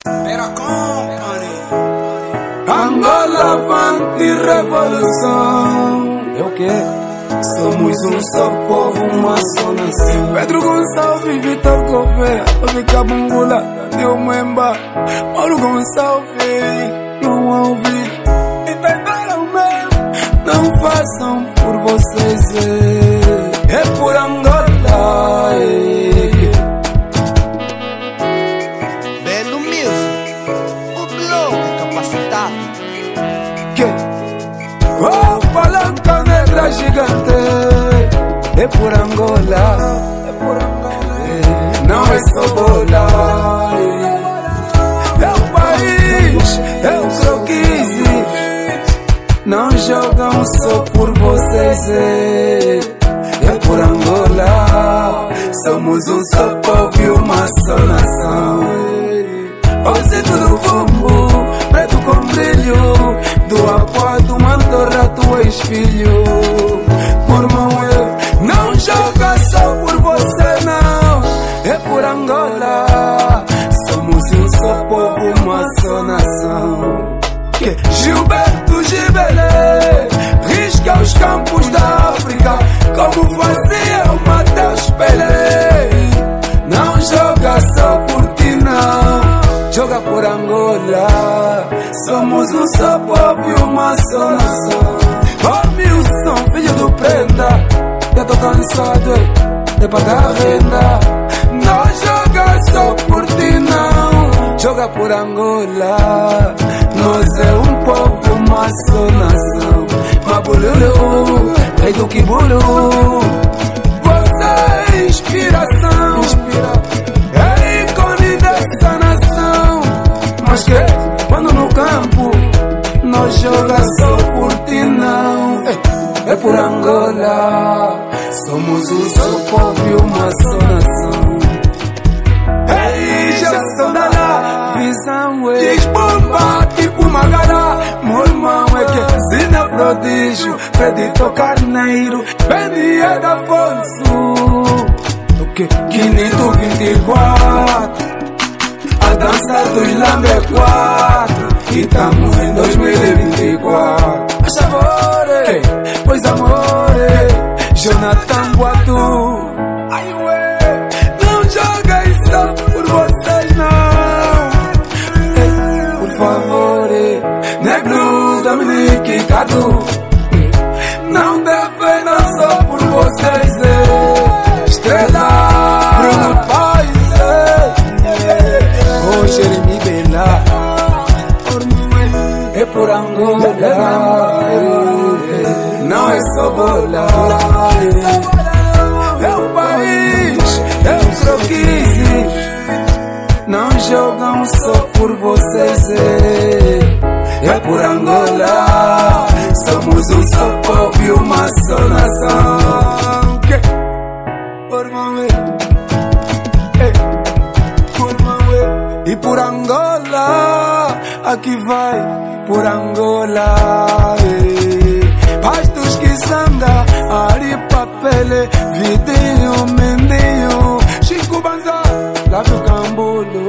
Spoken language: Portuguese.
Angola avante revolução. É o quê? Somos um só povo, uma só nação. Pedro Gonçalves, Vitor Gouveia, Vica Bungula, Deu Mwemba, Mauro Gonçalves, não ouvi. E tentaram mesmo, não façam por vocês. É por Angola. Belo mesmo, o bloco é capacitado. Que? Oh, palanca negra gigante. É por Angola. Não é só bola. É o país, é o croquise. Não jogam só por vocês. É por Angola. Somos um só povo e uma só nação. Hoje tudo vumbo, preto com brilho. Do aqua, do mantorra, tu és filho. Por irmão, eu não joga só por você, não. É por Angola. Somos um só povo, uma só nação. Que Gilberto Gibelé risca os campos da África, como fazia o Mateus Pelé. Não joga só por ti, não. Joga por Angola. Somos um só povo e uma só nação. Oh, Milson, filho do Prenda, já tô cansado de pagar renda. Não joga só por ti, não. Joga por Angola. Nós é um povo, uma só nação. Mabululu, rei do Kibulu. Você é inspiração. É ícone dessa nação. Mas que quando no campo nós joga só por ti, não. É por Angola. Somos um só povo e uma só nação. Ei, Gerson da lá, visão é bomba tipo Magara. Meu irmão é que Zina Prodígio, Fredito Carneiro, Benny é da Afonso. Quinito 24, a dança dos Lambe 4. E tamo em 2024. Acha amore, pois amore, Jonathan Boatu. Ai ué, não joguem só por vocês, não. Por favor, Negro, Dominique, Cadu. Não defendam só por vocês, Estrela, Bruno Paz, oh, Jeremy Bela. É por Angola. Não é só bola. É o país, é o croquise. Não jogam só por vocês. É por Angola. Somos um só povo e uma só nação. Por mamãe, por mamãe. E por Angola, aqui vai. Por Angola, pastos que sanga, Ari Papele, Vidinho, Mendinho, Chico Banza, Lávio Cambulo.